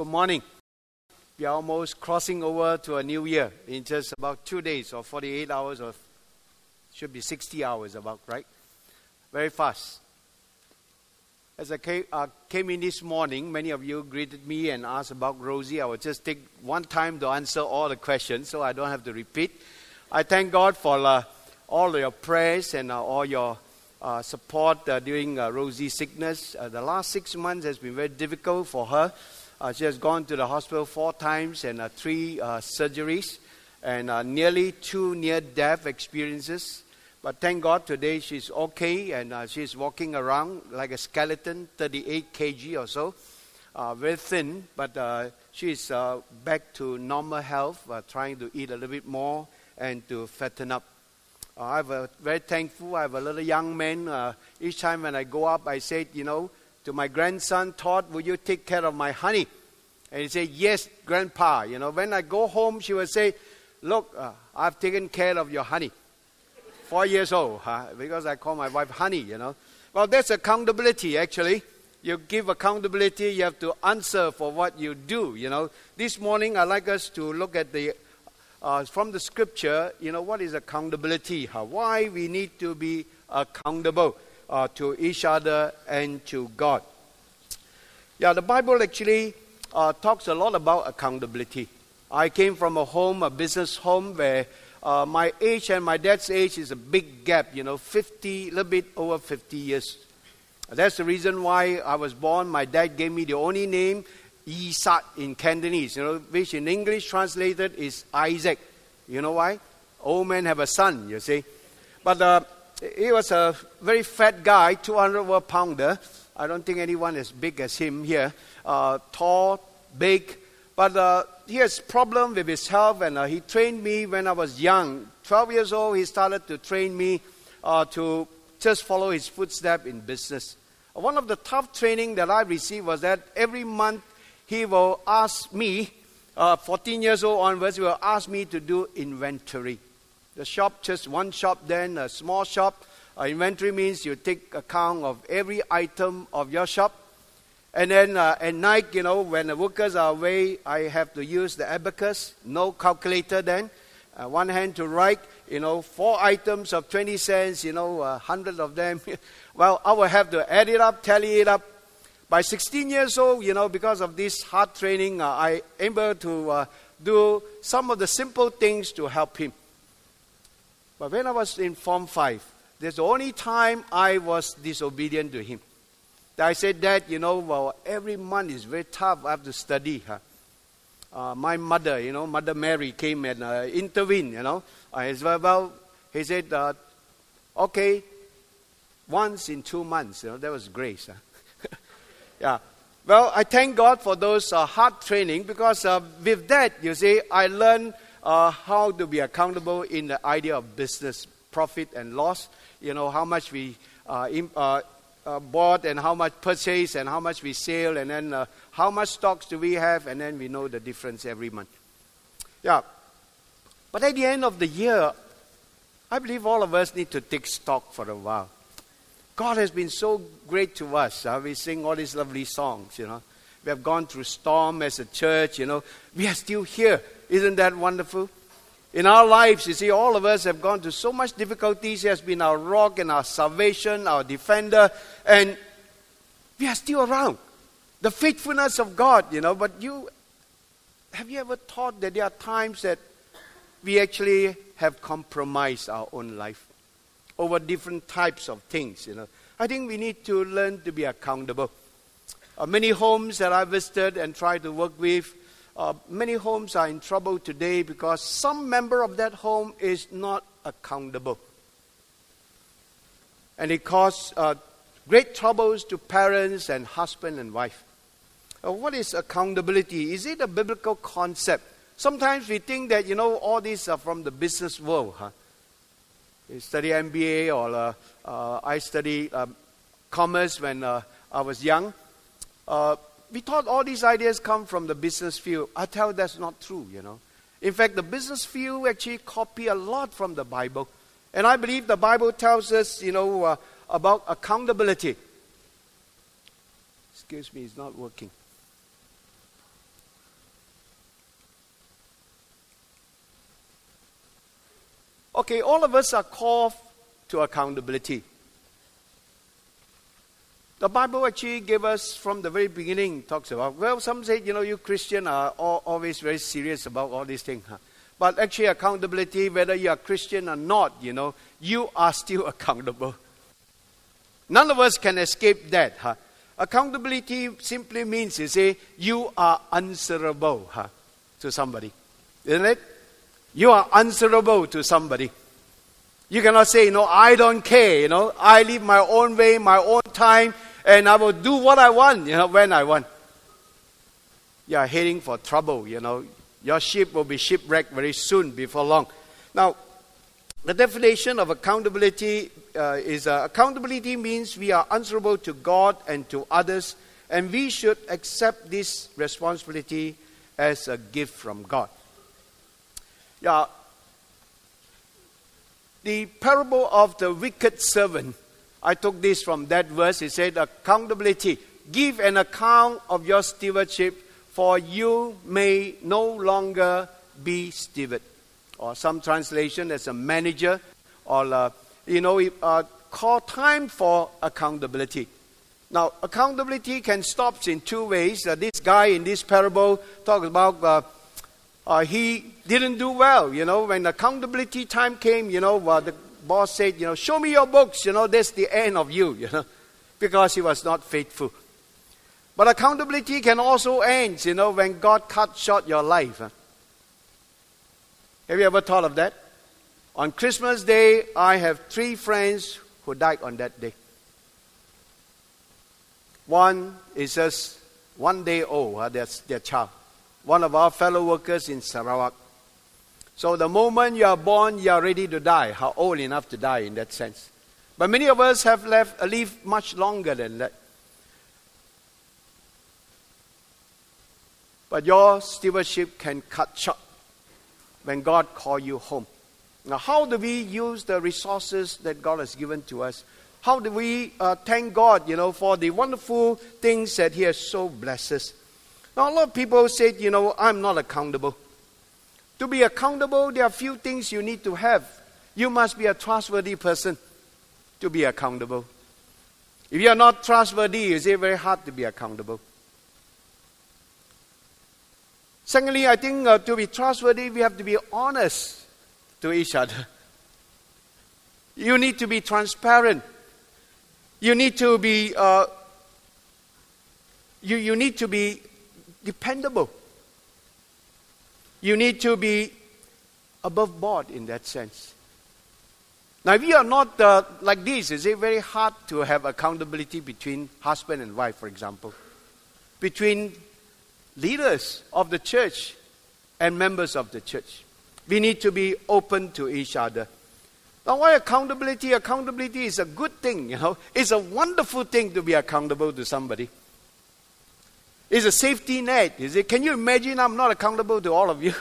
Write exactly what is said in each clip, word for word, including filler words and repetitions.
Good morning. We are almost crossing over to a new year in just about two days or forty-eight hours, or should be sixty hours about, right? Very fast. As I came, uh, came in this morning, many of you greeted me and asked about Rosie. I will just take one time to answer all the questions so I don't have to repeat. I thank God for uh, all your prayers and uh, all your uh, support uh, during uh, Rosie's sickness. Uh, the last six months has been very difficult for her. Uh, she has gone to the hospital four times and uh, three uh, surgeries and uh, nearly two near-death experiences. But thank God today she's okay and uh, she's walking around like a skeleton, thirty-eight kilograms or so. Uh, very thin, but uh, she's uh, back to normal health, uh, trying to eat a little bit more and to fatten up. Uh, I'm uh, very thankful. I have a little young man. Uh, each time when I go up, I say, you know, to my grandson, Todd, will you take care of my honey? And he said, yes, Grandpa. You know, when I go home, she will say, look, uh, I've taken care of your honey. Four years old, huh? Because I call my wife honey, you know. Well, that's accountability, actually. You give accountability, you have to answer for what you do, you know. This morning, I'd like us to look at the, uh, from the scripture, you know, what is accountability? Huh? Why we need to be accountable uh, to each other and to God. Yeah, the Bible actually uh, talks a lot about accountability. I came from a home, a business home, where Uh, my age and my dad's age is a big gap, you know, fifty, a little bit over fifty years. That's the reason why I was born. My dad gave me the only name, Isaac in Cantonese, you know, which in English translated is Isaac. You know why? Old men have a son, you see. But uh, he was a very fat guy, two hundred pounder. I don't think anyone as big as him here. Uh, tall, big. But uh, he has problem with his health, and uh, he trained me when I was young. twelve years old, he started to train me uh, to just follow his footsteps in business. One of the tough training that I received was that every month he will ask me, uh, fourteen years old onwards, he will ask me to do inventory. The shop, just one shop then, a small shop. Uh, inventory means you take account of every item of your shop. And then uh, at night, you know, when the workers are away, I have to use the abacus, no calculator then. Uh, one hand to write, you know, four items of twenty cents, you know, a uh, hundred of them. Well, I will have to add it up, tally it up. By sixteen years old, you know, because of this hard training, uh, I am able to uh, do some of the simple things to help him. But when I was in Form five, that's the only time I was disobedient to him. I said, Dad, you know, well, every month is very tough. I have to study. Huh? Uh, my mother, you know, Mother Mary came and uh, intervened, you know. I said, well, he said, uh, okay, once in two months. You know, that was grace. Huh? Yeah. Well, I thank God for those uh, hard training, because uh, with that, you see, I learned uh, how to be accountable in the idea of business, profit and loss. You know, how much we uh, imp- uh Uh, bought and how much purchase and how much we sell, and then uh, how much stocks do we have, and then we know the difference every month. Yeah. But at the end of the year, I believe all of us need to take stock for a while. God has been so great to us. Uh, we sing all these lovely songs, you know. We have gone through storm as a church, you know. We are still here. Isn't that wonderful? In our lives, you see, all of us have gone through so much difficulties. He has been our rock and our salvation, our defender, and we are still around. The faithfulness of God, you know. But you, have you ever thought that there are times that we actually have compromised our own life over different types of things, you know? I think we need to learn to be accountable. Uh, many homes that I visited and tried to work with, Uh, many homes are in trouble today because some member of that home is not accountable. And it causes uh, great troubles to parents and husband and wife. Uh, what is accountability? Is it a biblical concept? Sometimes we think that, you know, all these are from the business world. Huh? You study M B A, or uh, uh, I studied uh, commerce when uh, I was young. Uh, We thought all these ideas come from the business field. I tell you that's not true, you know. In fact, the business field actually copy a lot from the Bible. And I believe the Bible tells us, you know, uh, about accountability. Excuse me, it's not working. Okay, all of us are called to accountability. The Bible actually gave us from the very beginning, talks about, well, some say, you know, you Christian are all, always very serious about all these things. Huh? But actually accountability, whether you are Christian or not, you know, you are still accountable. None of us can escape that. Huh? Accountability simply means, you see, you are answerable huh, to somebody. Isn't it? You are answerable to somebody. You cannot say, you know, I don't care, you know, I live my own way, my own time, and I will do what I want, you know, when I want. You are heading for trouble, you know. Your ship will be shipwrecked very soon, before long. Now, the definition of accountability uh, is uh, accountability means we are answerable to God and to others, and we should accept this responsibility as a gift from God. Yeah. The parable of the wicked servant, I took this from that verse. It said, accountability. Give an account of your stewardship, for you may no longer be steward. Or some translation as a manager. Or, uh, you know, uh, call time for accountability. Now, accountability can stop in two ways. Uh, this guy in this parable talks about uh, uh, he didn't do well. You know, when accountability time came, you know, uh, the boss said, you know, show me your books. You know, that's the end of you, you know, because he was not faithful. But accountability can also end, you know, when God cut short your life. Huh? Have you ever thought of that? On Christmas Day, I have three friends who died on that day. One is just one day old, huh? That's their child. One of our fellow workers in Sarawak. So the moment you are born, you are ready to die. How old enough to die in that sense. But many of us have left, lived much longer than that. But your stewardship can cut short when God calls you home. Now, how do we use the resources that God has given to us? How do we uh, thank God, you know, for the wonderful things that He has so blessed us? Now, a lot of people say, you know, I'm not accountable. To be accountable, there are a few things you need to have. You must be a trustworthy person to be accountable. If you are not trustworthy, it's very hard to be accountable. Secondly, I think uh, to be trustworthy, we have to be honest to each other. You need to be transparent. You need to be, uh, you, you need to be dependable. You need to be above board in that sense. Now, if you are not uh, like this, it's very hard to have accountability between husband and wife, for example. Between leaders of the church and members of the church. We need to be open to each other. Now, why accountability? Accountability is a good thing, you know. It's a wonderful thing to be accountable to somebody. It's a safety net. Is it? Can you imagine I'm not accountable to all of you?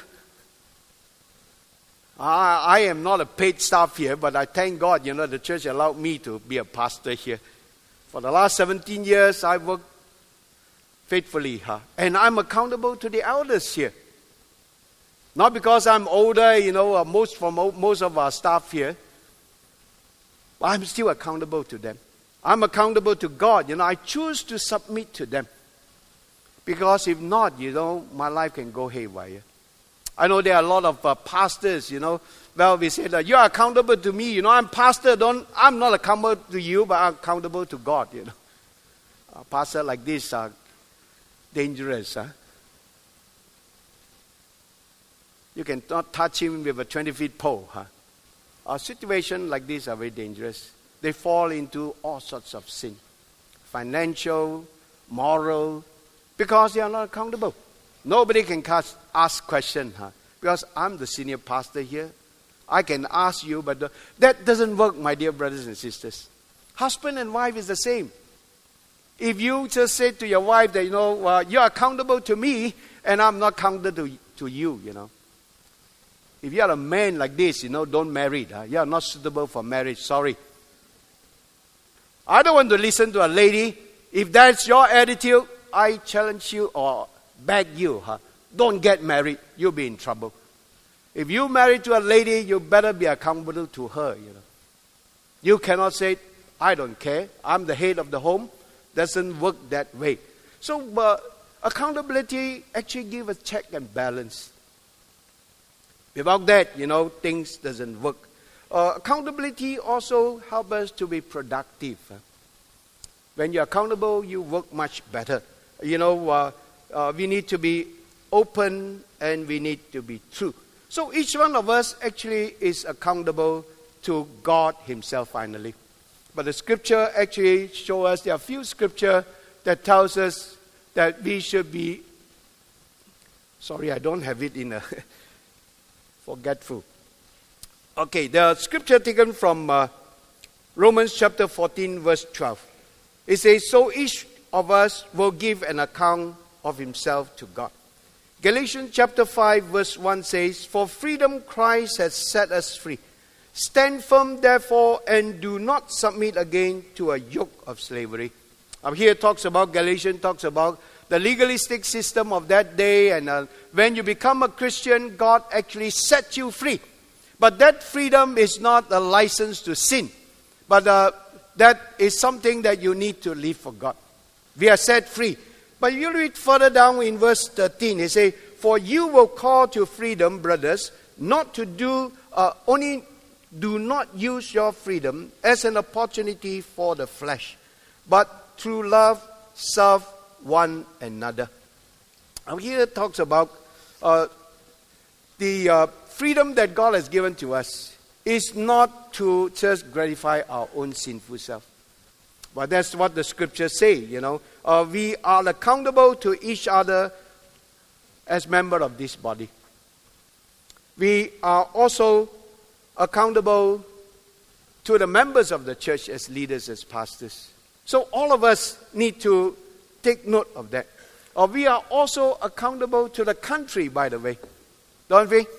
I, I am not a paid staff here, but I thank God, you know, the church allowed me to be a pastor here. For the last seventeen years, I've worked faithfully, huh? And I'm accountable to the elders here. Not because I'm older, you know, uh, most from most of our staff here. But I'm still accountable to them. I'm accountable to God. You know, I choose to submit to them. Because if not, you know, my life can go haywire. I know there are a lot of uh, pastors, you know. Well, we say that you are accountable to me. You know, I'm pastor. Don't I'm not accountable to you, but I'm accountable to God. You know, a pastor like this are dangerous. Huh? You cannot touch him with a twenty feet pole. Huh? A situation like this are very dangerous. They fall into all sorts of sin, financial, moral. Because they are not accountable. Nobody can cast, ask questions. Huh? Because I'm the senior pastor here. I can ask you, but the, that doesn't work, my dear brothers and sisters. Husband and wife is the same. If you just say to your wife that, you know, uh, you're accountable to me, and I'm not accountable to, to you, you know. If you are a man like this, you know, don't marry. Huh? You are not suitable for marriage. Sorry. I don't want to listen to a lady. If that's your attitude, I challenge you or beg you, huh? Don't get married. You'll be in trouble. If you marry to a lady, you better be accountable to her, you know. You cannot say, I don't care, I'm the head of the home. Doesn't work that way. So uh, accountability actually gives a check and balance. Without that, you know, things doesn't work. Uh, accountability also helps us to be productive. When you're accountable, you work much better. You know, uh, uh, we need to be open and we need to be true. So each one of us actually is accountable to God Himself finally. But the scripture actually shows us, there are a few scripture that tells us that we should be, sorry, I don't have it in a forgetful. Okay, the scripture taken from uh, Romans chapter fourteen, verse twelve. It says, so each of us will give an account of himself to God. Galatians chapter five, verse one says, for freedom Christ has set us free. Stand firm, therefore, and do not submit again to a yoke of slavery. Now here it talks about, Galatians talks about the legalistic system of that day. And uh, when you become a Christian, God actually sets you free. But that freedom is not a license to sin. But uh, that is something that you need to live for God. We are set free. But you read further down in verse thirteen, it says, for you will call to freedom, brothers, not to do, uh, only do not use your freedom as an opportunity for the flesh, but through love serve one another. Now here it talks about uh, the uh, freedom that God has given to us is not to just gratify our own sinful self. But that's what the scriptures say, you know. Uh, we are accountable to each other as members of this body. We are also accountable to the members of the church as leaders, as pastors. So all of us need to take note of that. Uh, we are also accountable to the country, by the way. Don't we?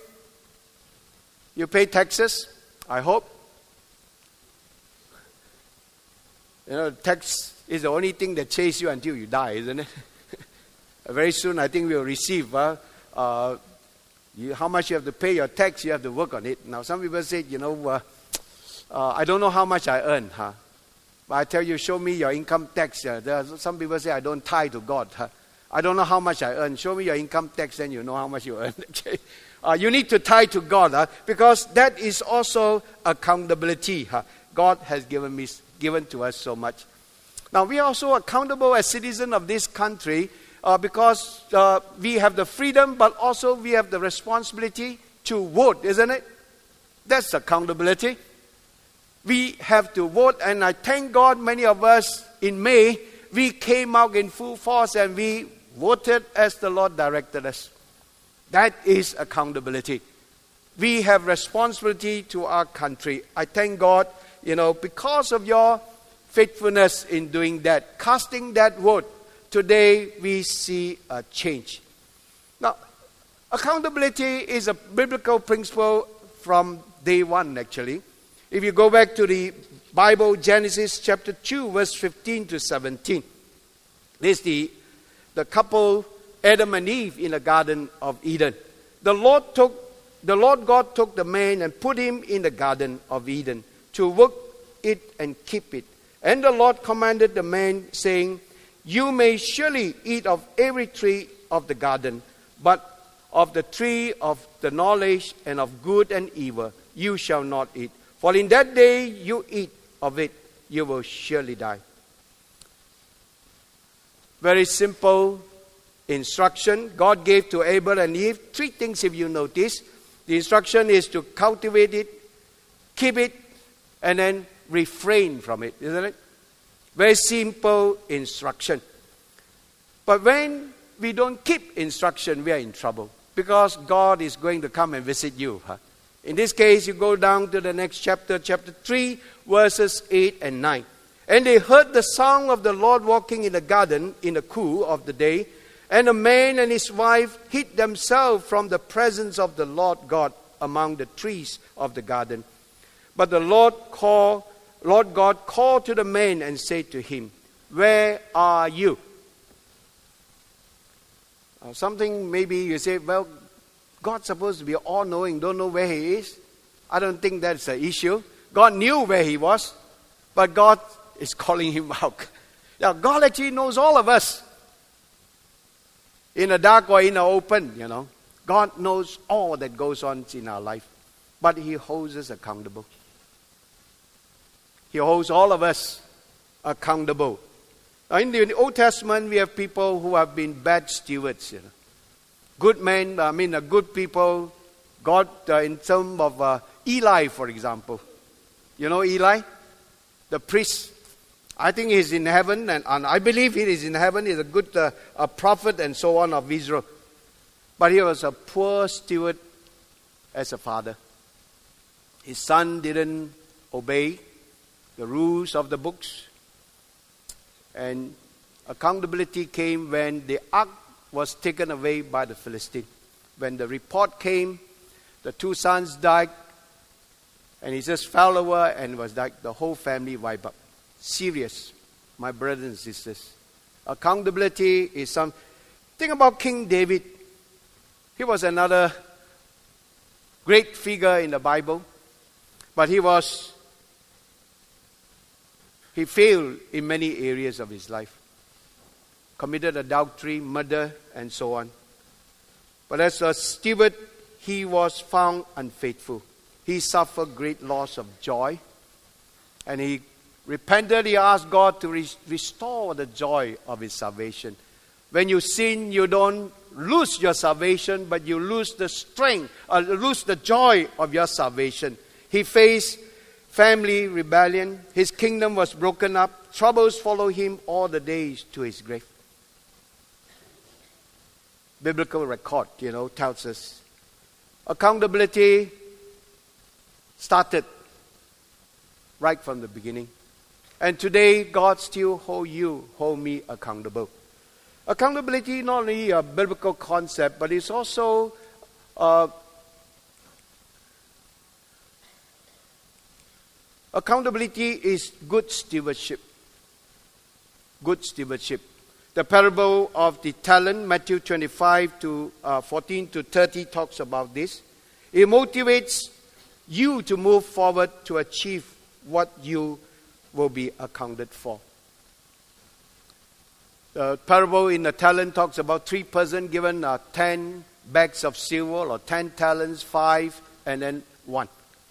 You pay taxes, I hope. You know, tax is the only thing that chases you until you die, isn't it? Very soon, I think we'll receive uh, uh, you, how much you have to pay your tax, you have to work on it. Now, some people say, you know, uh, uh, I don't know how much I earn, huh? But I tell you, show me your income tax. Uh, there are some people say, I don't tithe to God. Huh? I don't know how much I earn. Show me your income tax, then you know how much you earn. Okay? Uh, you need to tithe to God, huh? Because that is also accountability. Huh? God has given me, given to us so much. Now, we are also accountable as citizens of this country uh, because uh, we have the freedom, but also we have the responsibility to vote, isn't it? That's accountability. We have to vote, and I thank God many of us in May, we came out in full force and we voted as the Lord directed us. That is accountability. We have responsibility to our country. I thank God, you know, because of your faithfulness in doing that, casting that vote, today we see a change. Now, accountability is a biblical principle from day one, actually. If you go back to the Bible, Genesis chapter two, verse fifteen to seventeen. This is the, the couple, Adam and Eve, in the Garden of Eden. The Lord took, the Lord God took the man and put him in the Garden of Eden to work it and keep it. And the Lord commanded the man, saying, you may surely eat of every tree of the garden, but of the tree of the knowledge and of good and evil you shall not eat. For in that day you eat of it, you will surely die. Very simple instruction God gave to Abel and Eve. Three things, if you notice. The instruction is to cultivate it, keep it, and then refrain from it, isn't it? Very simple instruction. But when we don't keep instruction, we are in trouble. Because God is going to come and visit you. Huh? In this case, you go down to the next chapter, chapter three, verses eight and nine. And they heard the sound of the Lord walking in the garden in the cool of the day. And a man and his wife hid themselves from the presence of the Lord God among the trees of the garden. But the Lord called, Lord God called to the man and said to him, where are you? Uh, something maybe you say, well, God's supposed to be all-knowing, don't know where He is? I don't think that's the issue. God knew where He was, but God is calling him out. Now, God actually knows all of us. In the dark or in the open, you know. God knows all that goes on in our life. But He holds us accountable. He holds all of us accountable. Now, in the Old Testament, we have people who have been bad stewards. You know. Good men, I mean, uh, good people. God, uh, in terms of uh, Eli, for example. You know Eli? The priest. I think he's in heaven, and, and I believe he is in heaven. He's a good uh, a prophet and so on of Israel. But he was a poor steward as a father. His son didn't obey the rules of the books. And accountability came when the ark was taken away by the Philistine. When the report came, the two sons died, and he just fell over and was like the whole family wiped up. Serious, my brothers and sisters. Accountability is some... Think about King David. He was another great figure in the Bible. But he was... He failed in many areas of his life. Committed adultery, murder, and so on. But as a steward, he was found unfaithful. He suffered great loss of joy. And he repented, he asked God to re- restore the joy of his salvation. When you sin, you don't lose your salvation, but you lose the strength, or lose the joy of your salvation. He faced family rebellion. His kingdom was broken up. Troubles follow him all the days to his grave. Biblical record, you know, tells us. Accountability started right from the beginning. And today, God still hold you, hold me accountable. Accountability not only a biblical concept, but it's also uh, accountability is good stewardship. Good stewardship. The parable of the talent, Matthew twenty-five to uh, fourteen to thirty, talks about this. It motivates you to move forward to achieve what you will be accounted for. The parable in the talent talks about three persons given uh, ten bags of silver or ten talents, five, and then one.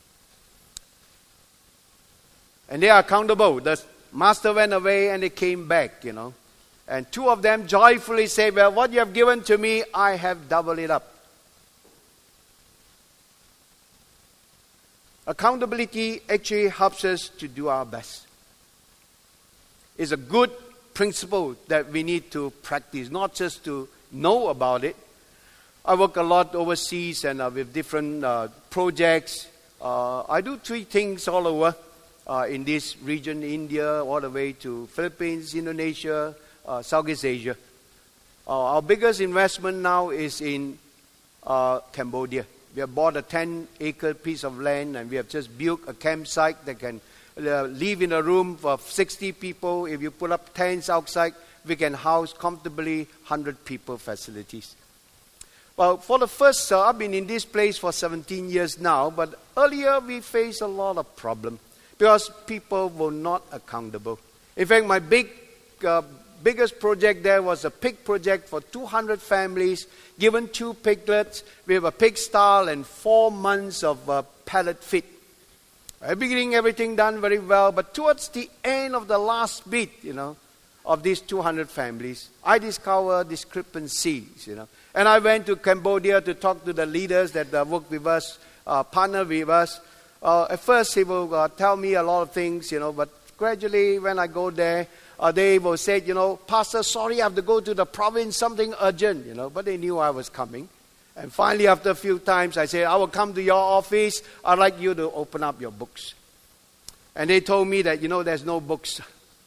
And they are accountable. The master went away and they came back, you know. And two of them joyfully say, well, what you have given to me, I have doubled it up. Accountability actually helps us to do our best. It's a good principle that we need to practice, not just to know about it. I work a lot overseas and uh, with different uh, projects. Uh, I do three things all over uh, in this region, India, all the way to Philippines, Indonesia, uh, Southeast Asia. Uh, our biggest investment now is in uh, Cambodia. We have bought a ten-acre piece of land and we have just built a campsite that can uh, live in a room for sixty people. If you put up tents outside, we can house comfortably one hundred people facilities. Well, for the first, uh, I've been in this place for seventeen years now, but earlier we faced a lot of problems because people were not accountable. In fact, my big, uh, biggest project there was a pig project for two hundred families, given two piglets. We have a pig stall and four months of uh, pellet feed. At the beginning, everything done very well, but towards the end of the last bit, you know, of these two hundred families, I discovered discrepancies, you know. And I went to Cambodia to talk to the leaders that uh, work with us, uh, partner with us. Uh, at first, they will uh, tell me a lot of things, you know, but gradually when I go there, uh, they will say, you know, Pastor, sorry, I have to go to the province, something urgent, you know, but they knew I was coming. And finally, after a few times, I said, I will come to your office. I'd like you to open up your books. And they told me that, you know, there's no books.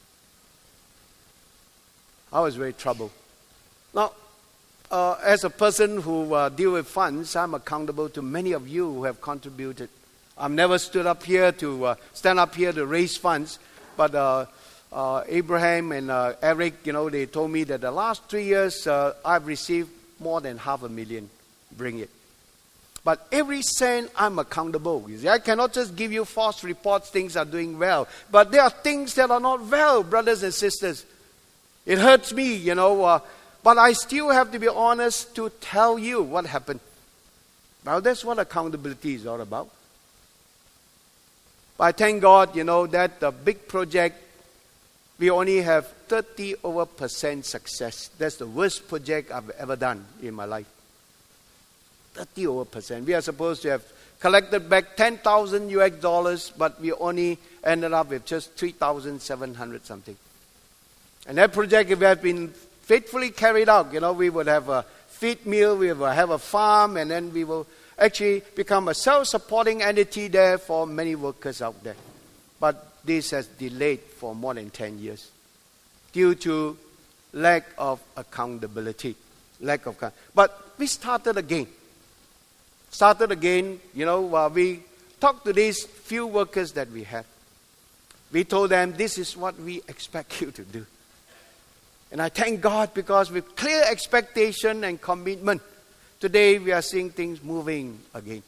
I was very troubled. Now, uh, as a person who uh, deals with funds, I'm accountable to many of you who have contributed. I've never stood up here to uh, stand up here to raise funds, but uh, uh, Abraham and uh, Eric, you know, they told me that the last three years uh, I've received more than half a million. Bring it. But every cent I'm accountable. You see, I cannot just give you false reports, things are doing well. But there are things that are not well, brothers and sisters. It hurts me, you know, uh, but I still have to be honest to tell you what happened. Well, that's what accountability is all about. But I thank God, you know, that the big project, we only have thirty over percent success. That's the worst project I've ever done in my life. thirty over percent. We are supposed to have collected back ten thousand U S dollars, but we only ended up with just three thousand seven hundred something. And that project, if it had been faithfully carried out, you know, we would have a feed mill, we will have a farm, and then we will actually become a self-supporting entity there for many workers out there. But this has delayed for more than ten years due to lack of accountability. Lack of But we started again. Started again, you know, uh, we talked to these few workers that we have. We told them, this is what we expect you to do. And I thank God because with clear expectation and commitment, today we are seeing things moving again.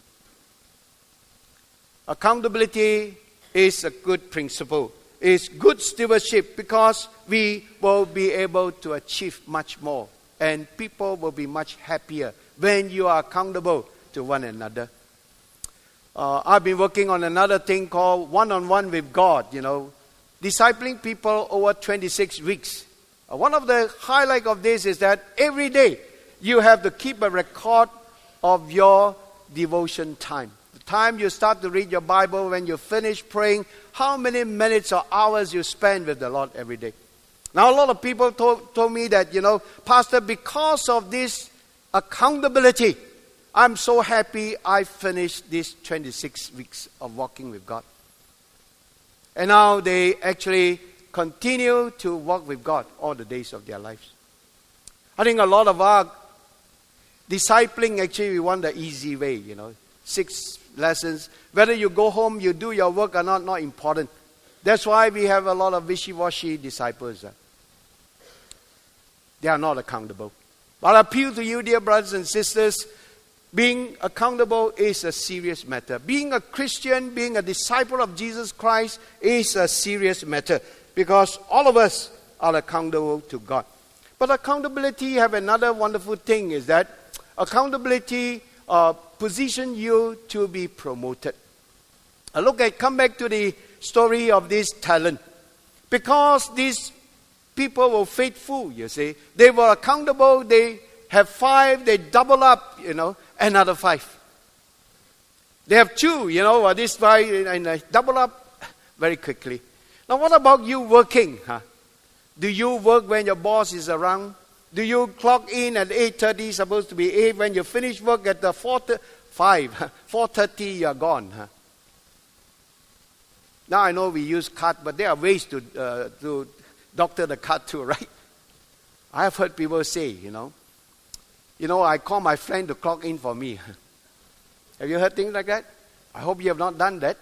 Accountability is a good principle. It's good stewardship because we will be able to achieve much more. And people will be much happier when you are accountable to one another. Uh, I've been working on another thing called one-on-one with God, you know, discipling people over twenty-six weeks. Uh, one of the highlights of this is that every day you have to keep a record of your devotion time. The time you start to read your Bible, when you finish praying, how many minutes or hours you spend with the Lord every day. Now, a lot of people told, told me that, you know, Pastor, because of this accountability, I'm so happy I finished these twenty-six weeks of walking with God. And now they actually continue to walk with God all the days of their lives. I think a lot of our discipling, actually, we want the easy way, you know. Six lessons. Whether you go home, you do your work or not, not important. That's why we have a lot of wishy-washy disciples. Uh. They are not accountable. But I appeal to you, dear brothers and sisters, being accountable is a serious matter. Being a Christian, being a disciple of Jesus Christ is a serious matter because all of us are accountable to God. But accountability have another wonderful thing is that accountability uh, positions you to be promoted. Uh, look at, come back to the story of this talent. Because these people were faithful, you see. They were accountable, they have five, they double up, you know, another five. They have two, you know, this five, and they double up very quickly. Now, what about you working? Huh? Do you work when your boss is around? Do you clock in at eight thirty, supposed to be eight, when you finish work at the four, five, four thirty, you're gone? Huh? Now, I know we use card, but there are ways to, uh, to doctor the card too, right? I have heard people say, you know, you know, I call my friend to clock in for me. Have you heard things like that? I hope you have not done that.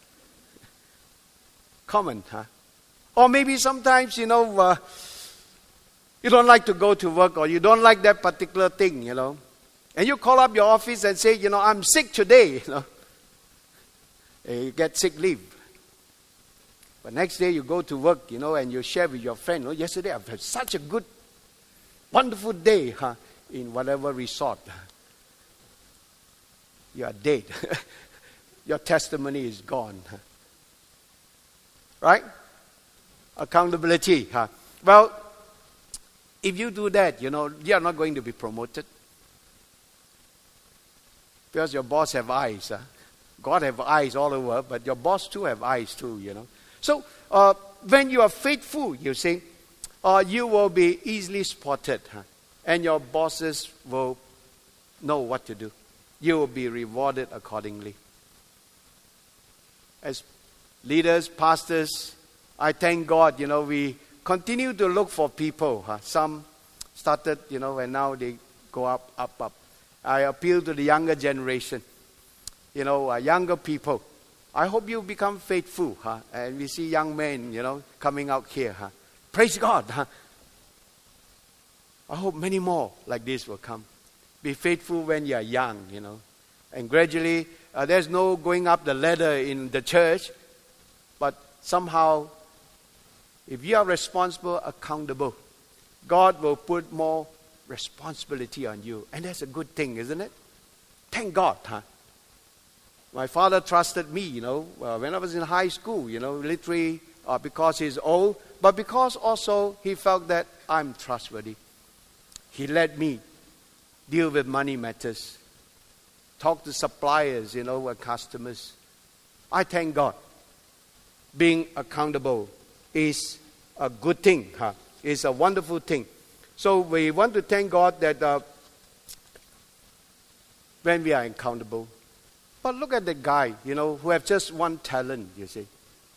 Common, huh? Or maybe sometimes, you know, uh, you don't like to go to work or you don't like that particular thing, you know. And you call up your office and say, you know, I'm sick today, you know. And you get sick leave. But next day you go to work, you know, and you share with your friend, oh, yesterday I've had such a good, wonderful day, huh, in whatever resort. You are dead. Your testimony is gone. Right? Accountability. Huh? Well, if you do that, you know, you are not going to be promoted. Because your boss have eyes. Huh? God have eyes all over, but your boss too have eyes too, you know. So, uh, when you are faithful, you see, uh, you will be easily spotted. Huh? And your bosses will know what to do. You will be rewarded accordingly. As leaders, pastors, I thank God, you know, we continue to look for people. Huh? Some started, you know, and now they go up, up, up. I appeal to the younger generation, you know, uh, younger people. I hope you become faithful. Huh? And we see young men, you know, coming out here. Huh? Praise God. Huh? I hope many more like this will come. Be faithful when you are young, you know. And gradually, uh, there's no going up the ladder in the church. But somehow, if you are responsible, accountable, God will put more responsibility on you. And that's a good thing, isn't it? Thank God, huh? My father trusted me, you know, uh, when I was in high school, you know, literally uh, because he's old, but because also he felt that I'm trustworthy. He let me deal with money matters, talk to suppliers, you know, and customers. I thank God. Being accountable is a good thing, huh? It's a wonderful thing. So we want to thank God that uh, when we are accountable. But look at the guy, you know, who have just one talent, you see.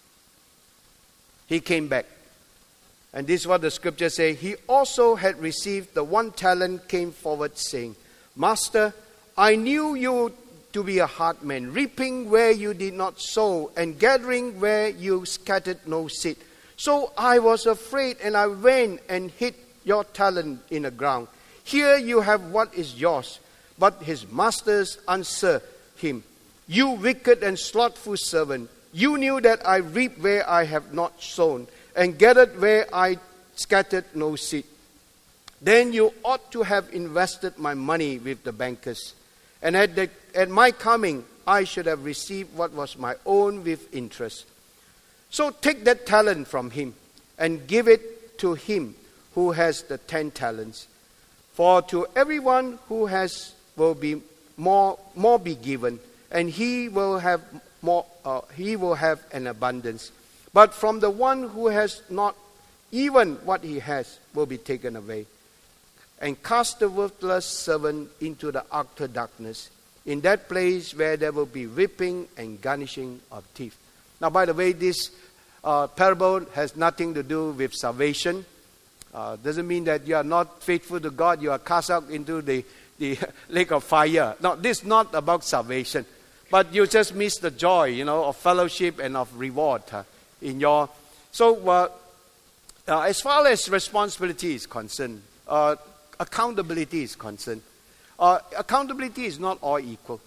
He came back. And this is what the scripture says. He also had received the one talent, came forward saying, Master, I knew you to be a hard man, reaping where you did not sow, and gathering where you scattered no seed. So I was afraid, and I went and hid your talent in the ground. Here you have what is yours. But his masters answered him, You wicked and slothful servant, you knew that I reap where I have not sown, and gathered where I scattered no seed. Then you ought to have invested my money with the bankers, and at, the, at my coming I should have received what was my own with interest. So take that talent from him, and give it to him who has the ten talents. For to everyone who has will be more, more be given, and he will have more. Uh, he will have an abundance. But from the one who has not, even what he has will be taken away. And cast the worthless servant into the utter darkness, in that place where there will be weeping and gnashing of teeth. Now, by the way, this uh, parable has nothing to do with salvation. Uh, doesn't mean that you are not faithful to God, you are cast out into the, the lake of fire. No, this is not about salvation. But you just miss the joy, you know, of fellowship and of reward uh, in your... So, uh, uh, as far as responsibility is concerned, uh, accountability is concerned, uh, accountability is not all equal.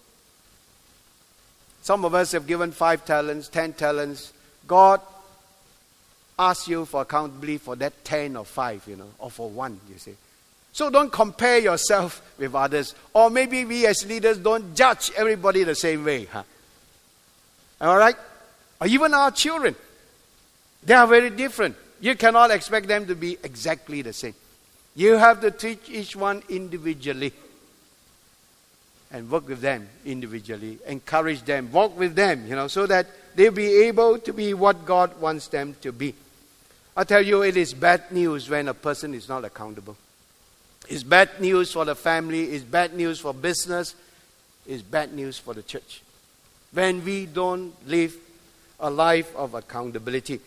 Some of us have given five talents, ten talents. God asks you for accountability for that ten or five, you know, or for one, you see. So don't compare yourself with others. Or maybe we as leaders don't judge everybody the same way. Huh? All right? Or even our children. They are very different. You cannot expect them to be exactly the same. You have to teach each one individually. And work with them individually. Encourage them. Walk with them, you know, so that they'll be able to be what God wants them to be. I tell you, it is bad news when a person is not accountable. It's bad news for the family. It's bad news for business. It's bad news for the church. When we don't live a life of accountability.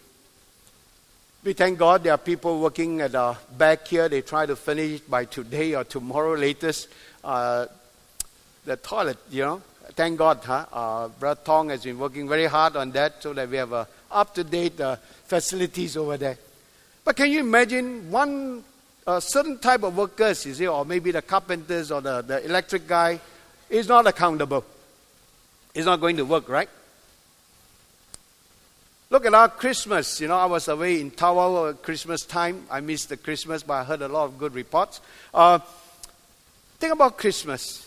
We thank God there are people working at the back here. They try to finish by today or tomorrow latest. Uh, the toilet, you know. Thank God, huh? Uh, Brother Tong has been working very hard on that so that we have uh, up-to-date uh, facilities over there. But can you imagine one... A certain type of workers, you see, or maybe the carpenters or the, the electric guy, is not accountable. He's not going to work, right? Look at our Christmas. You know, I was away in Tawau at Christmas time. I missed the Christmas, but I heard a lot of good reports. Uh, think about Christmas.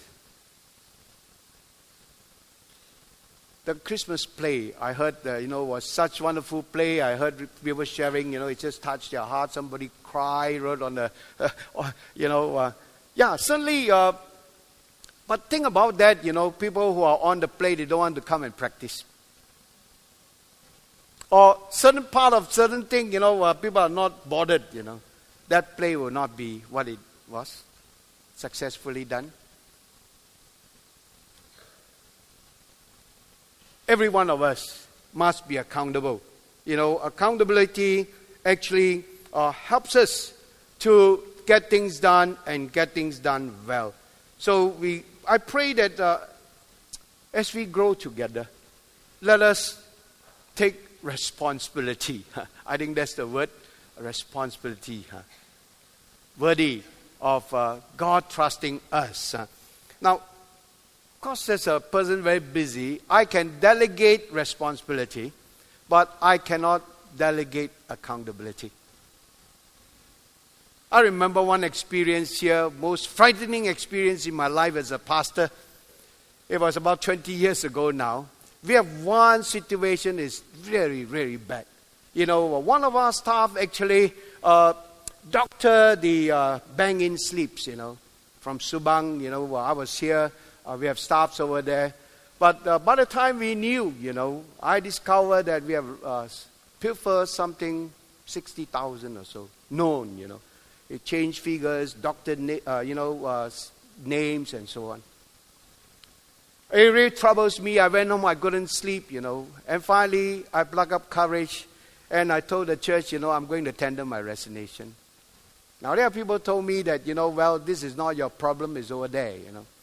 The Christmas play, I heard, uh, you know, was such wonderful play. I heard people sharing, you know, it just touched their heart. Somebody cried, wrote on the, uh, or, you know, uh, yeah, certainly. Uh, but think about that, you know, people who are on the play, they don't want to come and practice. Or certain part of certain thing, you know, uh, people are not bothered, you know. That play will not be what it was, successfully done. Every one of us must be accountable. You know, accountability actually uh, helps us to get things done and get things done well. So we, I pray that uh, as we grow together, let us take responsibility. I think that's the word, responsibility. Worthy of uh, God trusting us. Now, Of course, as a person very busy, I can delegate responsibility, but I cannot delegate accountability. I remember one experience here, most frightening experience in my life as a pastor. It was about twenty years ago now. We have one situation is very, very bad. You know, one of our staff actually uh, doctor the uh, bang-in sleeps, you know, from Subang. You know, I was here. Uh, we have staffs over there. But uh, by the time we knew, you know, I discovered that we have uh, pilfered something sixty thousand or so, known, you know. It changed figures, doctored, na- uh, you know, uh, names and so on. It really troubles me. I went home, I couldn't sleep, you know. And finally, I plucked up courage and I told the church, you know, I'm going to tender my resignation. Now, there are people told me that, you know, well, this is not your problem, it's over there, you know.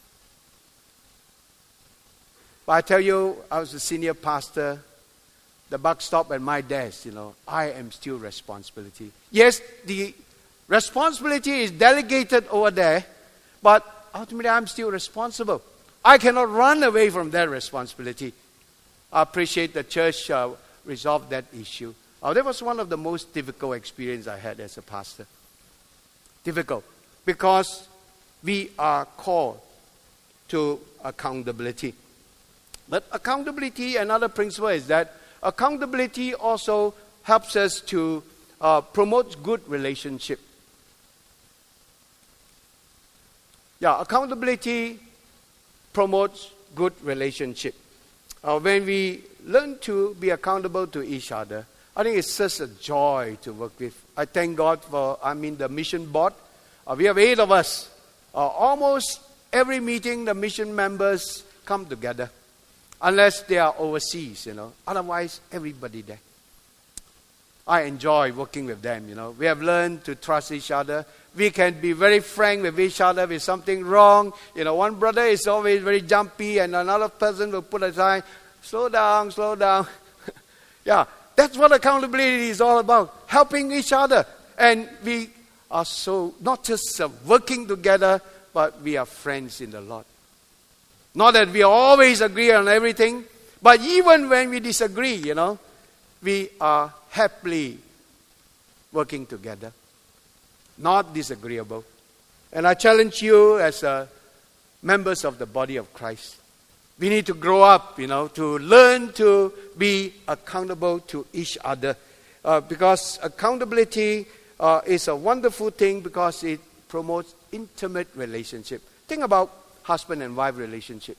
But I tell you, I was a senior pastor. The buck stopped at my desk, you know. I am still responsibility. Yes, the responsibility is delegated over there, but ultimately I'm still responsible. I cannot run away from that responsibility. I appreciate the church uh, resolved that issue. Uh, that was one of the most difficult experiences I had as a pastor. Difficult. Because we are called to accountability. But accountability, another principle is that accountability also helps us to uh, promote good relationship. Yeah, accountability promotes good relationship. Uh, when we learn to be accountable to each other, I think it's such a joy to work with. I thank God for, I mean, the mission board. Uh, we have eight of us. Uh, almost every meeting, the mission members come together. Unless they are overseas, you know. Otherwise, everybody there. I enjoy working with them, you know. We have learned to trust each other. We can be very frank with each other with something wrong. You know, one brother is always very jumpy and another person will put aside, slow down, slow down. Yeah, that's what accountability is all about. Helping each other. And we are so, not just uh, working together, but we are friends in the Lord. Not that we always agree on everything, but even when we disagree, you know, we are happily working together. Not disagreeable. And I challenge you as uh, members of the body of Christ. We need to grow up, you know, to learn to be accountable to each other. Uh, because accountability uh, is a wonderful thing because it promotes intimate relationship. Think about husband and wife relationship.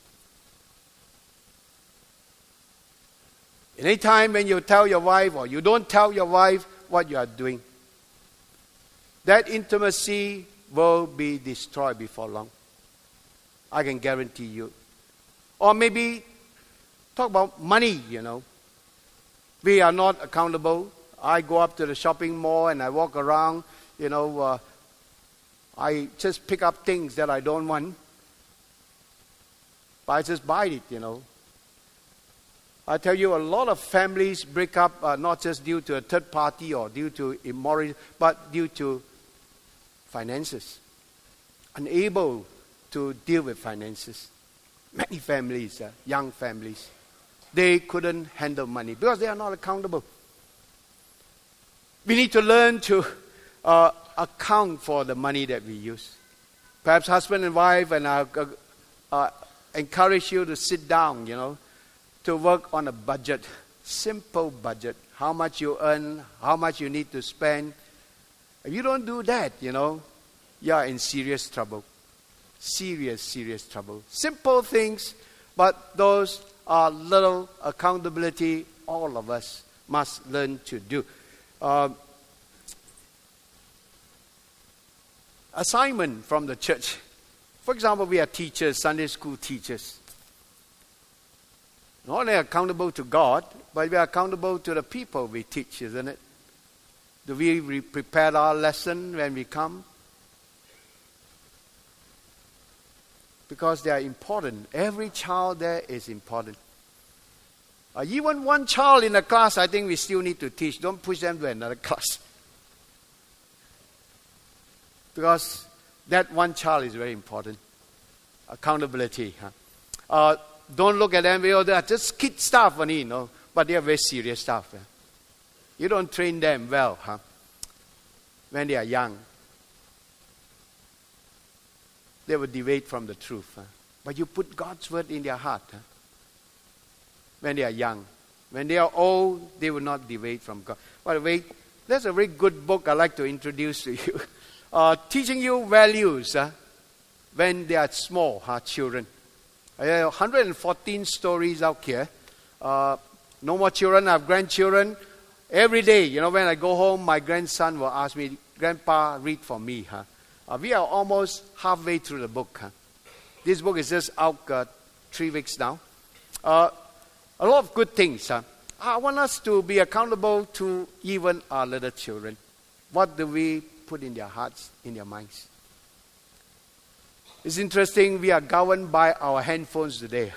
Anytime when you tell your wife or you don't tell your wife what you are doing, that intimacy will be destroyed before long. I can guarantee you. Or maybe talk about money, you know. We are not accountable. I go up to the shopping mall and I walk around, you know, uh, I just pick up things that I don't want. But I just buy it, you know. I tell you, a lot of families break up uh, not just due to a third party or due to immorality, but due to finances. Unable to deal with finances. Many families, uh, young families, they couldn't handle money because they are not accountable. We need to learn to uh, account for the money that we use. Perhaps husband and wife, and I uh, uh, encourage you to sit down, you know, to work on a budget, simple budget. How much you earn, how much you need to spend. If you don't do that, you know, you are in serious trouble. Serious, serious trouble. Simple things, but those are little accountability all of us must learn to do. Uh, assignment from the church. For example, we are teachers, Sunday school teachers. Not only accountable to God, but we are accountable to the people we teach, isn't it? Do we re- prepare our lesson when we come? Because they are important. Every child there is important. Uh, even one child in a class, I think we still need to teach. Don't push them to another class. Because that one child is very important. Accountability. Huh? Uh, don't look at them, oh, they're just kid stuff only, you know. But they are very serious stuff. Eh? You don't train them well, huh? When they are young. They will deviate from the truth. Huh? But you put God's word in their heart. Huh? When they are young. When they are old, they will not deviate from God. By the way, there's a very good book I'd like to introduce to you. Uh, teaching you values uh, when they are small, huh, children. I have one hundred fourteen stories out here. Uh, no more children, I have grandchildren. Every day, you know, when I go home, my grandson will ask me, Grandpa, read for me. Huh? Uh, we are almost halfway through the book. Huh? This book is just out uh, three weeks now. Uh, a lot of good things. Huh? I want us to be accountable to even our little children. What do we put in their hearts, in their minds? It's interesting, we are governed by our handphones today.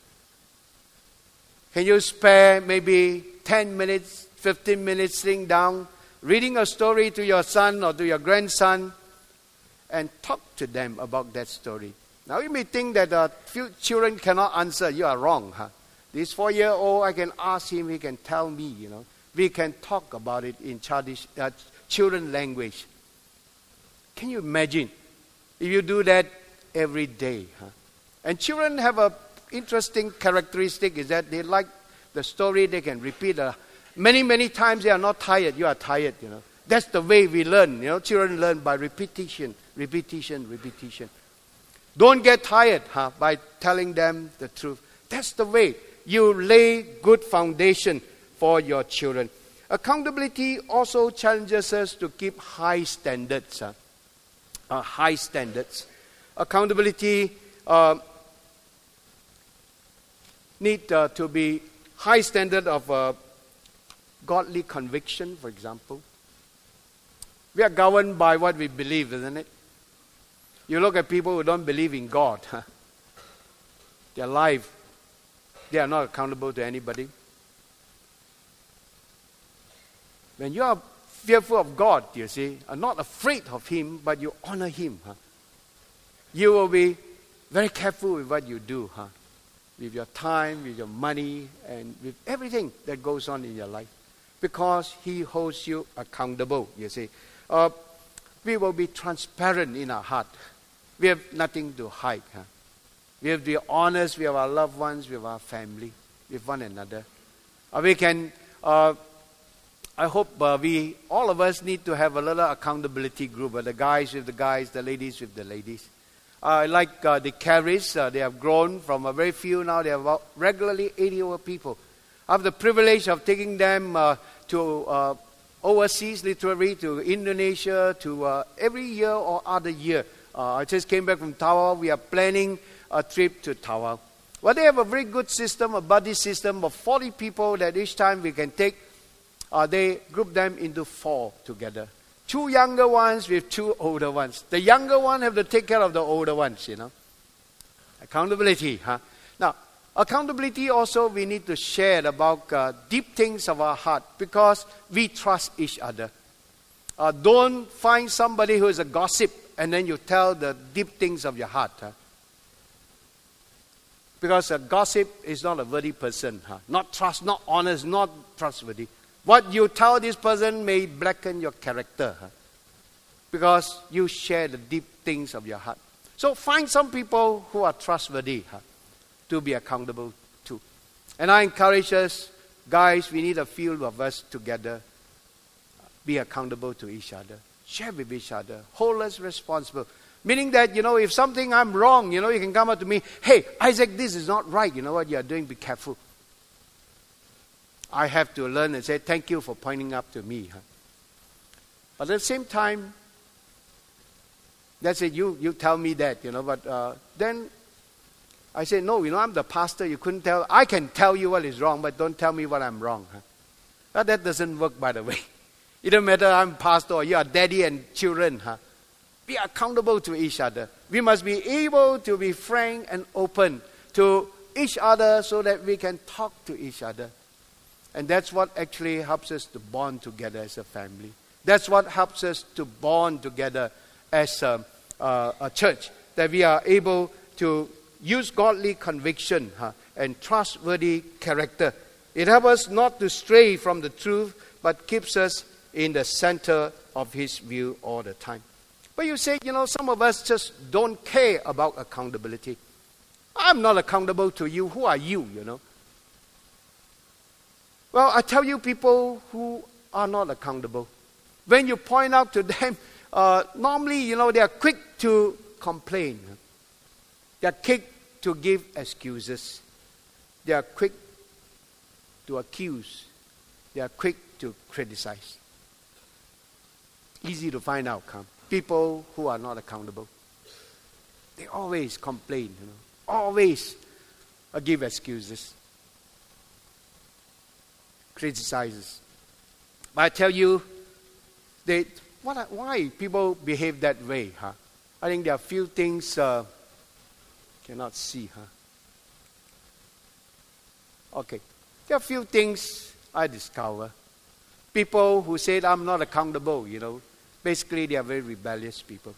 Can you spare maybe ten minutes, fifteen minutes sitting down, reading a story to your son or to your grandson, and talk to them about that story? Now you may think that uh, few children cannot answer. You are wrong. Huh? This four-year-old, I can ask him, he can tell me, you know. We can talk about it in childish, uh, children language. Can you imagine if you do that every day? Huh? And children have a interesting characteristic is that they like the story, they can repeat uh, many, many times. They are not tired. You are tired, you know. That's the way we learn, you know. Children learn by repetition, repetition, repetition. Don't get tired huh, by telling them the truth. That's the way you lay good foundation for your children. Accountability also challenges us to keep high standards. Huh? Uh, high standards. Accountability uh, need uh, to be high standard of uh, godly conviction, for example. We are governed by what we believe, isn't it? You look at people who don't believe in God. Huh? Their life, they are not accountable to anybody. When you are fearful of God, you see, are not afraid of Him, but you honor Him, huh? You will be very careful with what you do, huh? With your time, with your money, and with everything that goes on in your life. Because He holds you accountable, you see. Uh, we will be transparent in our heart. We have nothing to hide. Huh? We have to be honest with our loved ones, with our family, with one another. Uh, we can, uh, I hope uh, we, all of us need to have a little accountability group. Uh, the guys with the guys, the ladies with the ladies. Uh, like uh, the Carries, uh, they have grown from a very few now. They have about regularly eighty over people. I have the privilege of taking them uh, to uh, overseas, literally to Indonesia, to uh, every year or other year. Uh, I just came back from Tawau. We are planning a trip to Tawau. Well, they have a very good system, a buddy system of forty people that each time we can take. Uh, they group them into four together. Two younger ones with two older ones. The younger one have to take care of the older ones, you know. Accountability, huh? Now, accountability also we need to share about uh, deep things of our heart because we trust each other. Uh, don't find somebody who is a gossip and then you tell the deep things of your heart. Huh? Because a gossip is not a worthy person. Huh? Not trust, not honest, not trustworthy. What you tell this person may blacken your character. Huh? Because you share the deep things of your heart. So find some people who are trustworthy huh, to be accountable to. And I encourage us, guys, we need a few of us together. Be accountable to each other. Share with each other. Hold us responsible. Meaning that, you know, if something I'm wrong, you know, you can come up to me, hey, Isaac, this is not right. You know what you are doing? Be careful. I have to learn and say, thank you for pointing up to me. Huh? But at the same time, that's it, you, you tell me that, you know, but uh, then I say, no, you know, I'm the pastor, you couldn't tell, I can tell you what is wrong, but don't tell me what I'm wrong. Huh? But that doesn't work, by the way. It doesn't matter I'm pastor or you are daddy and children. Huh? Be accountable to each other. We must be able to be frank and open to each other so that we can talk to each other. And that's what actually helps us to bond together as a family. That's what helps us to bond together as a, uh, a church. That we are able to use godly conviction huh, and trustworthy character. It helps us not to stray from the truth, but keeps us in the center of His view all the time. But you say, you know, some of us just don't care about accountability. I'm not accountable to you. Who are you, you know? Well, I tell you, people who are not accountable, when you point out to them, uh, normally, you know, they are quick to complain. They are quick to give excuses. They are quick to accuse. They are quick to criticize. Easy to find out, huh? People who are not accountable. They always complain, you know, always uh, give excuses, criticizes. But I tell you, they, what, are- why people behave that way, huh? I think there are few things uh, cannot see, huh? Okay, there are few things I discover. People who said I'm not accountable, you know, basically they are very rebellious people.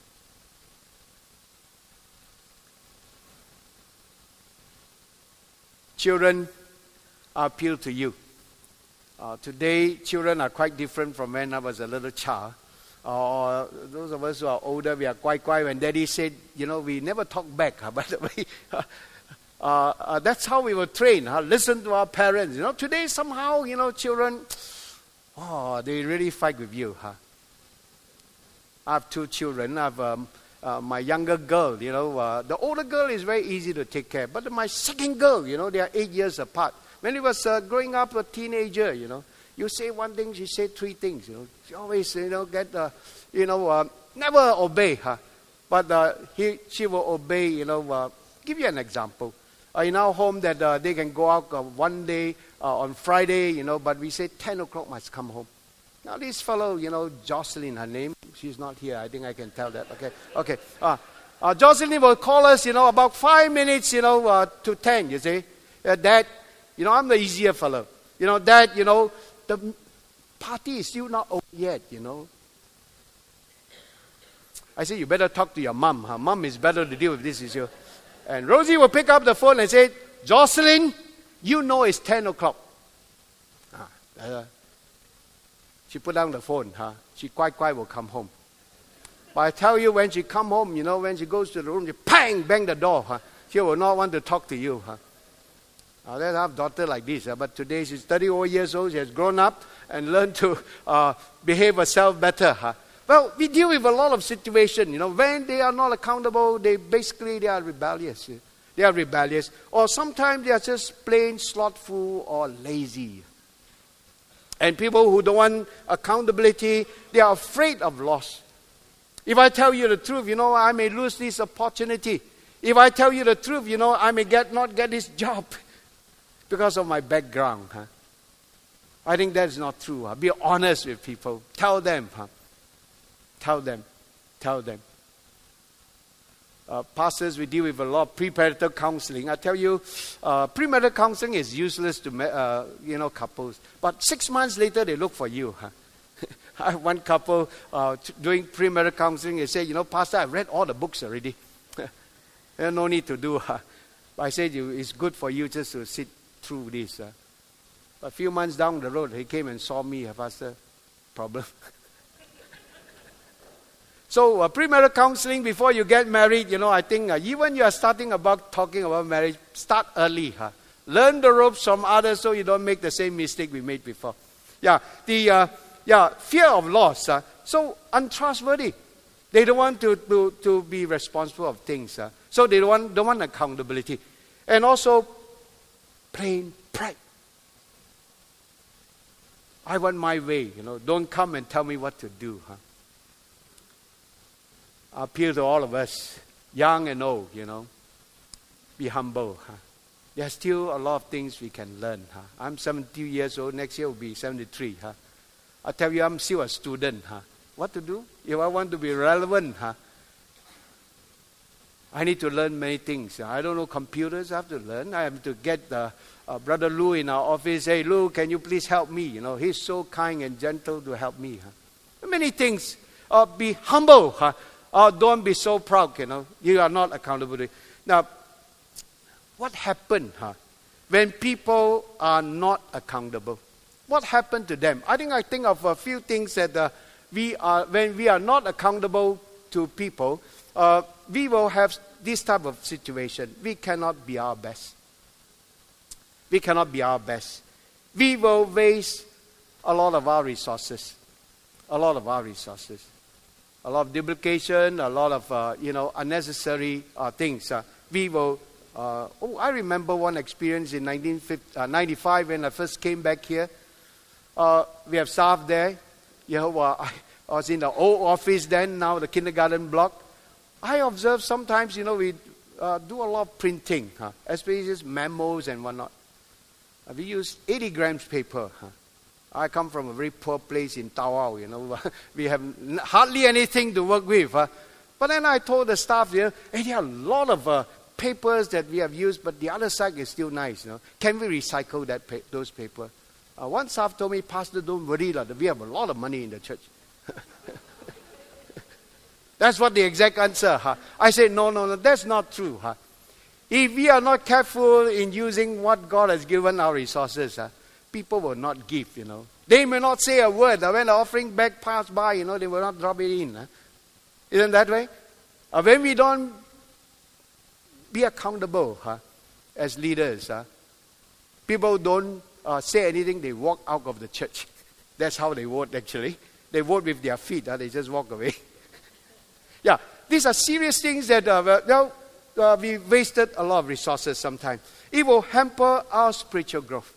Children, I appeal to you. Uh, today, children are quite different from when I was a little child. Or uh, those of us who are older, we are quite quiet. When Daddy said, you know, we never talk back. Huh? By the way, uh, uh, that's how we were trained. Huh? Listen to our parents. You know, today somehow, you know, children, oh, they really fight with you. Huh? I have two children. I have um, uh, my younger girl. You know, uh, the older girl is very easy to take care. But my second girl, you know, they are eight years apart. When he was uh, growing up, a teenager, you know, you say one thing, she say three things. You know, she always, you know, get, uh, you know, uh, never obey her, but uh, he, she will obey. You know, uh, give you an example. Uh, in our home, that uh, they can go out uh, one day uh, on Friday, you know, but we say ten o'clock must come home. Now this fellow, you know, Jocelyn, her name, she's not here. I think I can tell that. Okay, okay. Uh, uh, Jocelyn will call us, you know, about five minutes, you know, uh, to ten. You see, uh, Dad, you know, I'm the easier fellow. You know, Dad, you know, the party is still not over yet, you know. I say, you better talk to your mom. Her mom is better to deal with this issue. And Rosie will pick up the phone and say, Jocelyn, you know it's ten o'clock. Ah, uh, she put down the phone. Huh? She quite quite will come home. But I tell you, when she come home, you know, when she goes to the room, she bang, bang the door. Huh? She will not want to talk to you. Huh? Now, I have a daughter like this, uh, but today she's thirty-four years old. She has grown up and learned to uh, behave herself better. Huh? Well, we deal with a lot of situations. You know, when they are not accountable, they basically they are rebellious. They are rebellious, or sometimes they are just plain slothful or lazy. And people who don't want accountability, they are afraid of loss. If I tell you the truth, you know, I may lose this opportunity. If I tell you the truth, you know, I may get not get this job. Because of my background, huh? I think that's not true. Huh? Be honest with people. Tell them. Huh? Tell them. Tell them. Uh, pastors, we deal with a lot of premarital counseling. I tell you, uh, premarital counseling is useless to uh, you know couples. But six months later, they look for you. Huh? I have one couple uh, t- doing premarital counseling. They say, you know, Pastor, I've read all the books already. There's no need to do. Huh? I said, it's good for you just to sit through this. Uh. A few months down the road, he came and saw me, Pastor, problem. So uh, premarital counseling before you get married, you know, I think uh, even you are starting about talking about marriage, start early. Huh? Learn the ropes from others so you don't make the same mistake we made before. Yeah, the uh, yeah fear of loss. Uh, so untrustworthy. They don't want to, to, to be responsible of things. Uh. So they don't want, don't want accountability. And also, plain pride. I want my way, you know. Don't come and tell me what to do. Huh? I appeal to all of us, young and old, you know. Be humble. Huh? There are still a lot of things we can learn. Huh? I'm seventy years old. Next year will be seventy-three. Huh? I tell you, I'm still a student. Huh? What to do? If I want to be relevant, huh? I need to learn many things. I don't know computers. I have to learn. I have to get the, uh, Brother Lou in our office. Hey, Lou, can you please help me? You know, he's so kind and gentle to help me. Huh? Many things. Uh, be humble. Huh? Uh, don't be so proud. You know, you are not accountable. Now, what happened huh, when people are not accountable? What happened to them? I think I think of a few things that uh, we are, when we are not accountable to people, uh, we will have this type of situation. We cannot be our best. We cannot be our best. We will waste a lot of our resources. A lot of our resources. A lot of duplication, a lot of, uh, you know, unnecessary uh, things. Uh, we will, uh, oh, I remember one experience in nineteen ninety-five when I first came back here. Uh, we have staff there. You know, uh, I, I was in the old office then, now the kindergarten block. I observed sometimes, you know, we uh, do a lot of printing, huh? Especially just memos and whatnot. Uh, we use eighty grams paper. Huh? I come from a very poor place in Tawau, you know. We have n- hardly anything to work with. Huh? But then I told the staff here, hey, there are a lot of uh, papers that we have used, but the other side is still nice, you know. Can we recycle that pa- those papers? Uh, one staff told me, Pastor, don't worry, la, we have a lot of money in the church. That's what the exact answer. Huh? I said, no, no, no, that's not true. Huh? If we are not careful in using what God has given our resources, huh, people will not give, you know. They may not say a word. When the offering bag pass by, you know, they will not drop it in. Huh? Isn't that way? Uh, when we don't be accountable huh, as leaders, huh, people don't uh, say anything, they walk out of the church. That's how they vote, actually. They vote with their feet. Huh? They just walk away. Yeah, these are serious things that uh, well, uh, we wasted a lot of resources sometimes. It will hamper our spiritual growth.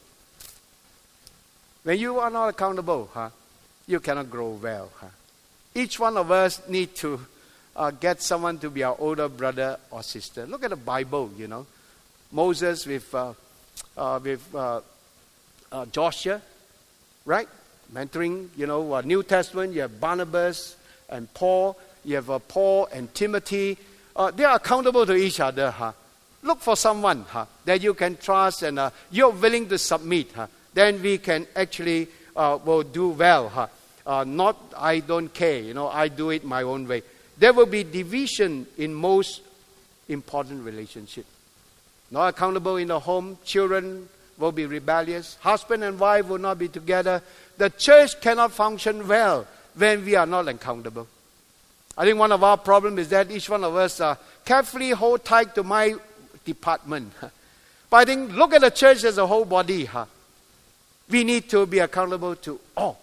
When you are not accountable, huh, you cannot grow well. Huh? Each one of us need to uh, get someone to be our older brother or sister. Look at the Bible, you know. Moses with, uh, uh, with uh, uh, Joshua, right? Mentoring, you know, uh, New Testament, you have Barnabas and Paul. You have uh, Paul and Timothy. Uh, they are accountable to each other. Huh? Look for someone huh, that you can trust and uh, you're willing to submit. Huh? Then we can actually uh, will do well. Huh? Uh, not, I don't care. You know, I do it my own way. There will be division in most important relationships. Not accountable in the home. Children will be rebellious. Husband and wife will not be together. The church cannot function well when we are not accountable. I think one of our problems is that each one of us uh, carefully hold tight to my department. But I think, look at the church as a whole body. Huh? We need to be accountable to all.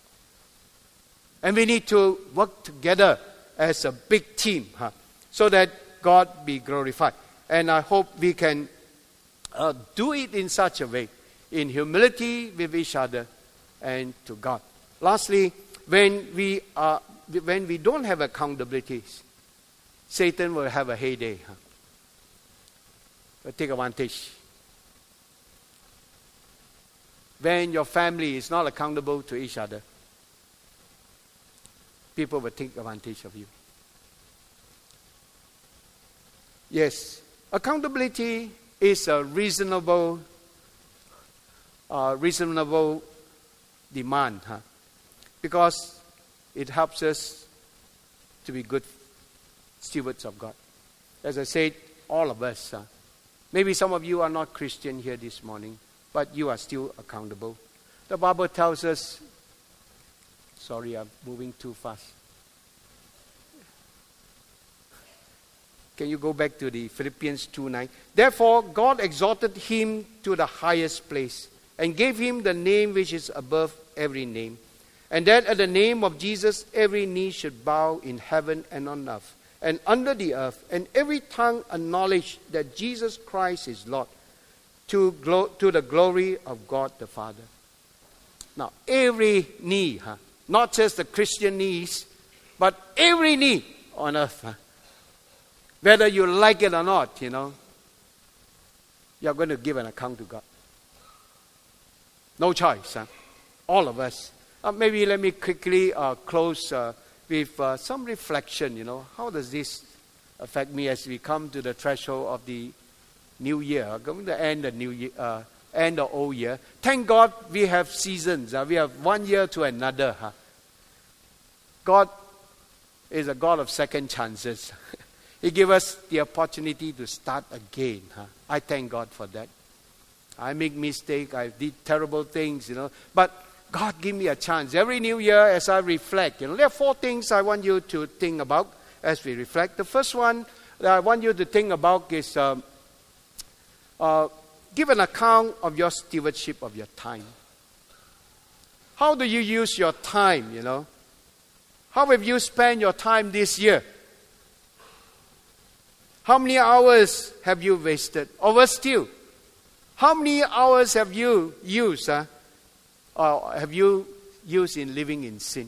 And we need to work together as a big team huh? so that God be glorified. And I hope we can uh, do it in such a way, in humility with each other and to God. Lastly, when we are when we don't have accountabilities, Satan will have a heyday. Huh? Will take advantage. When your family is not accountable to each other, people will take advantage of you. Yes, accountability is a reasonable, uh, reasonable demand, huh? Because it helps us to be good stewards of God. As I said, all of us. Uh, maybe some of you are not Christian here this morning, but you are still accountable. The Bible tells us, sorry, I'm moving too fast. Can you go back to the Philippians two nine? Therefore, God exalted him to the highest place and gave him the name which is above every name. And that at the name of Jesus, every knee should bow in heaven and on earth and under the earth, and every tongue acknowledge that Jesus Christ is Lord, to, glo- to the glory of God the Father. Now, every knee, huh? Not just the Christian knees, but every knee on earth, huh? Whether you like it or not, you know, you're going to give an account to God. No choice, huh? All of us. Uh, maybe let me quickly uh, close uh, with uh, some reflection, you know. How does this affect me as we come to the threshold of the new year, going to end the new year, uh, end the old year? Thank God we have seasons. Uh, we have one year to another. Huh? God is a God of second chances. He gave us the opportunity to start again. Huh? I thank God for that. I make mistakes, I did terrible things, you know. But God give me a chance. Every new year as I reflect, you know, there are four things I want you to think about as we reflect. The first one that I want you to think about is um, uh, give an account of your stewardship of your time. How do you use your time, you know? How have you spent your time this year? How many hours have you wasted? Or worse still, how many hours have you used, uh, or have you used in living in sin?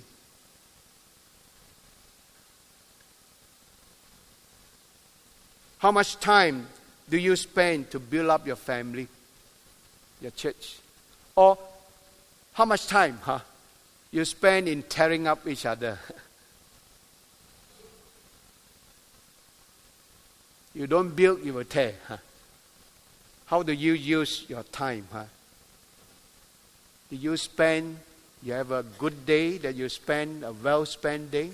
How much time do you spend to build up your family, your church? Or how much time huh, you spend in tearing up each other? You don't build, you will tear. Huh? How do you use your time? Huh? Do you spend, you have a good day that you spend, a well-spent day?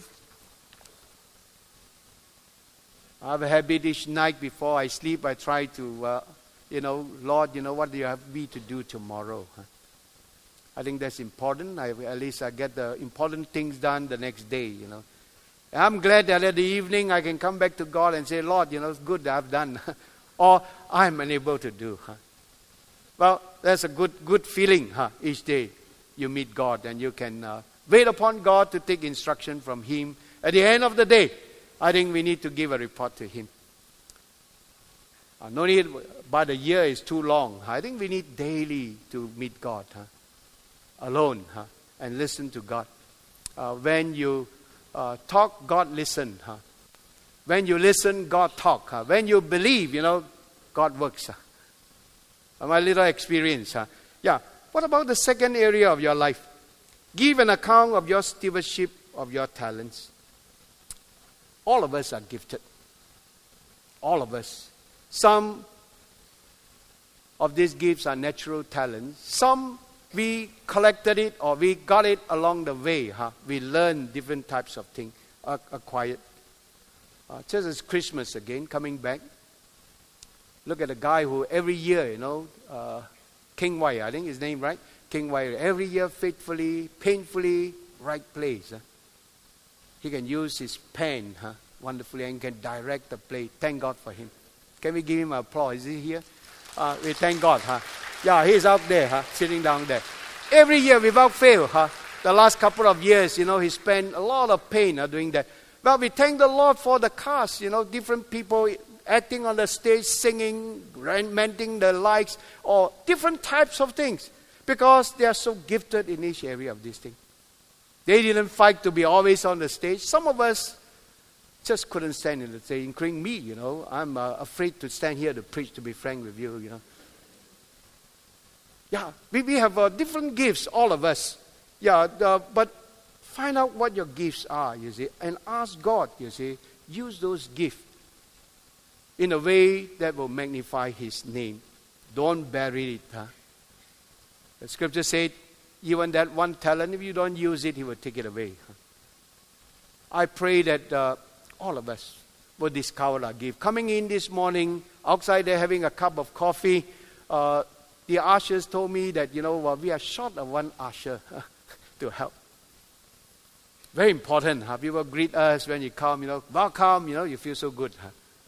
I have a habit each night before I sleep, I try to, uh, you know, Lord, you know, what do you have me to do tomorrow? Huh? I think that's important. I, at least I get the important things done the next day, you know. I'm glad that at the evening I can come back to God and say, Lord, you know, it's good that I've done. Or I'm unable to do. Huh? Well, that's a good good feeling huh? Each day you meet God and you can uh, wait upon God to take instruction from Him. At the end of the day, I think we need to give a report to Him. Uh, no need, but a year is too long. I think we need daily to meet God. Huh? Alone huh? And listen to God. Uh, when you Uh, talk, God listen. Huh? When you listen, God talk. Huh? When you believe, you know, God works. Huh? My little experience. Huh? Yeah. What about the second area of your life? Give an account of your stewardship of your talents. All of us are gifted. All of us. Some of these gifts are natural talents. Some we collected it or we got it along the way. Huh? We learned different types of things, uh, acquired. Uh, just as Christmas again, coming back. Look at a guy who every year, you know, uh, King Wai, I think his name, right? King Wai, every year faithfully, painfully, right place. Huh? He can use his pen huh, wonderfully and can direct the play. Thank God for him. Can we give him applause? Is he here? Uh, we thank God. Huh? Yeah, he's out there, huh, sitting down there. Every year, without fail, huh, the last couple of years, you know, he spent a lot of pain uh, doing that. Well, we thank the Lord for the cast, you know, different people acting on the stage, singing, lamenting the likes, or different types of things, because they are so gifted in each area of this thing. They didn't fight to be always on the stage. Some of us just couldn't stand in the stage, including me, you know. I'm uh, afraid to stand here to preach, to be frank with you, you know. Yeah, we, we have uh, different gifts, all of us. Yeah, the, but find out what your gifts are, you see, and ask God, you see, use those gifts in a way that will magnify His name. Don't bury it. Huh? The scripture said, even that one talent, if you don't use it, He will take it away. Huh? I pray that uh, all of us will discover our gift. Coming in this morning, outside there having a cup of coffee, uh, the ushers told me that, you know, well, we are short of one usher to help. Very important. Huh? People greet us when you come, you know, welcome, you know, you feel so good. Huh?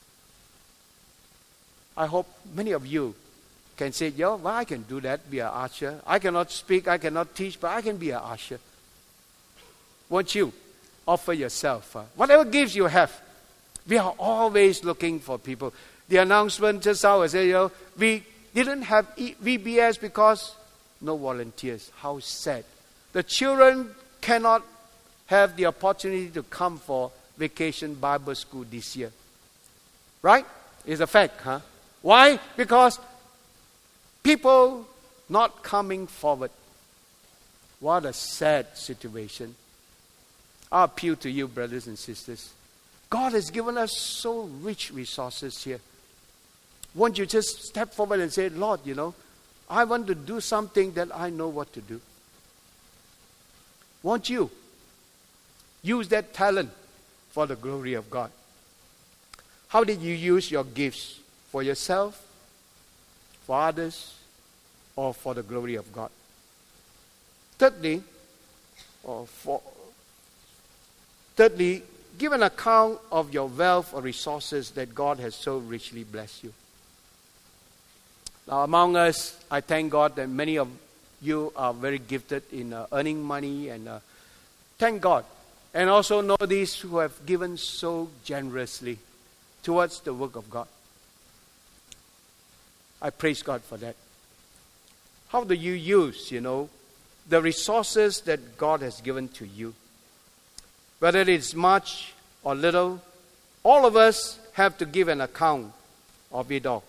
I hope many of you can say, yo, well, I can do that, be an usher. I cannot speak, I cannot teach, but I can be an usher. Won't you offer yourself? Huh? Whatever gifts you have, we are always looking for people. The announcement just now, I said, you know, we didn't have V B S because no volunteers. How sad. The children cannot have the opportunity to come for vacation Bible school this year. Right? It's a fact, huh? Why? Because people not coming forward. What a sad situation. I appeal to you, brothers and sisters. God has given us so rich resources here. Won't you just step forward and say, Lord, you know, I want to do something that I know what to do. Won't you use that talent for the glory of God? How did you use your gifts? For yourself, for others, or for the glory of God? Thirdly, or for, thirdly, give an account of your wealth or resources that God has so richly blessed you. Now, among us, I thank God that many of you are very gifted in uh, earning money, and uh, thank God. And also know these who have given so generously towards the work of God. I praise God for that. How do you use, you know, the resources that God has given to you? Whether it's much or little, all of us have to give an account of it all.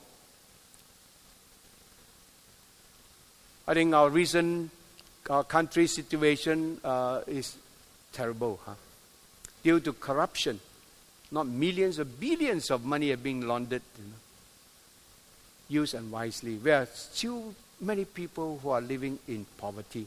I think our recent our country situation uh, is terrible, huh? Due to corruption. Not millions or billions of money are being laundered, you know, used unwisely. There are still many people who are living in poverty.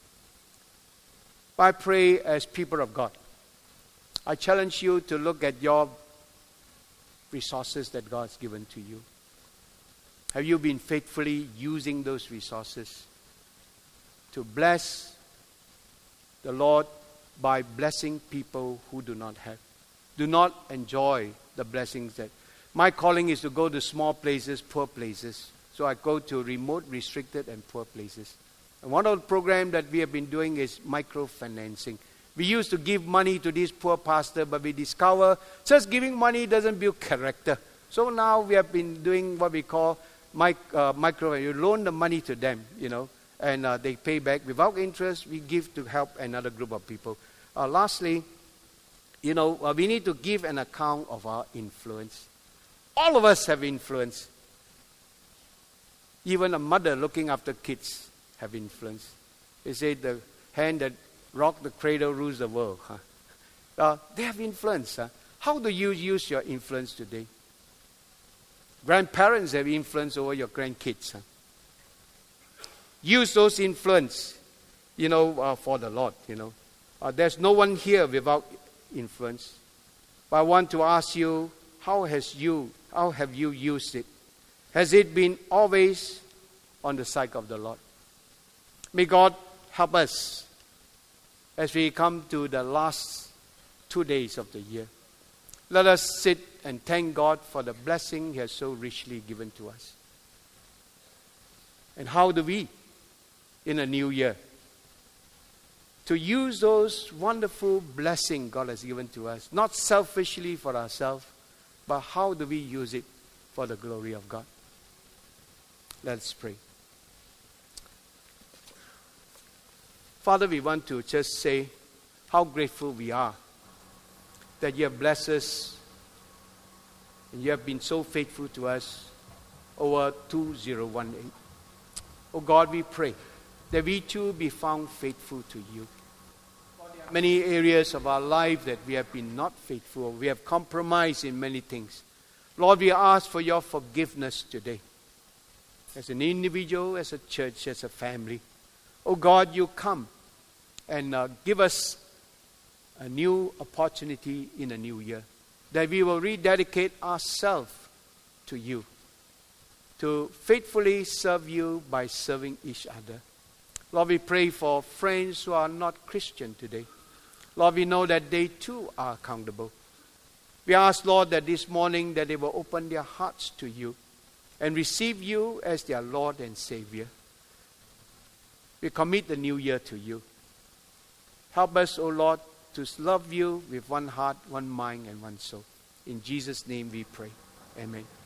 I pray as people of God, I challenge you to look at your resources that God has given to you. Have you been faithfully using those resources to bless the Lord by blessing people who do not have, do not enjoy the blessings that... My calling is to go to small places, poor places. So I go to remote, restricted, and poor places. And one of the programs that we have been doing is microfinancing. We used to give money to this poor pastor, but we discover just giving money doesn't build character. So now we have been doing what we call mic, uh, micro. You loan the money to them, you know, and uh, they pay back without interest. We give to help another group of people. Uh, lastly, you know, uh, we need to give an account of our influence. All of us have influence. Even a mother looking after kids have influence. They say the hand that rocked the cradle rules the world. Huh? Uh, they have influence. Huh? How do you use your influence today? Grandparents have influence over your grandkids. Huh? Use those influence, you know, uh, for the Lord, you know. Uh, there's no one here without influence. But I want to ask you, how has you, how have you used it? Has it been always on the side of the Lord? May God help us as we come to the last two days of the year. Let us sit and thank God for the blessing He has so richly given to us. And how do we, in a new year, to use those wonderful blessings God has given to us, not selfishly for ourselves, but how do we use it for the glory of God? Let's pray. Father, we want to just say how grateful we are that you have blessed us and you have been so faithful to us over two thousand eighteen. Oh God, we pray that we too be found faithful to you. Many areas of our life that we have been not faithful, we have compromised in many things. Lord, we ask for your forgiveness today. As an individual, as a church, as a family. Oh God, you come and uh, give us a new opportunity in a new year. That we will rededicate ourselves to you. To faithfully serve you by serving each other. Lord, we pray for friends who are not Christian today. Lord, we know that they too are accountable. We ask, Lord, that this morning that they will open their hearts to you and receive you as their Lord and Savior. We commit the new year to you. Help us, O Lord, to love you with one heart, one mind, and one soul. In Jesus' name we pray. Amen.